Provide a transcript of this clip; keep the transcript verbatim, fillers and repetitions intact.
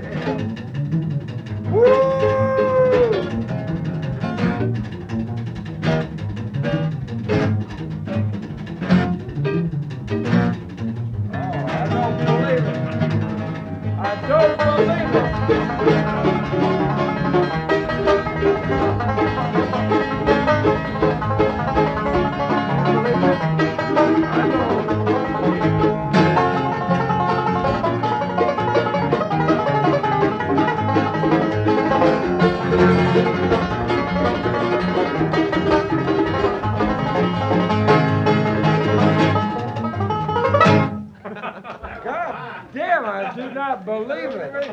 I don't believe it. I don't believe it. God damn, I do not believe it.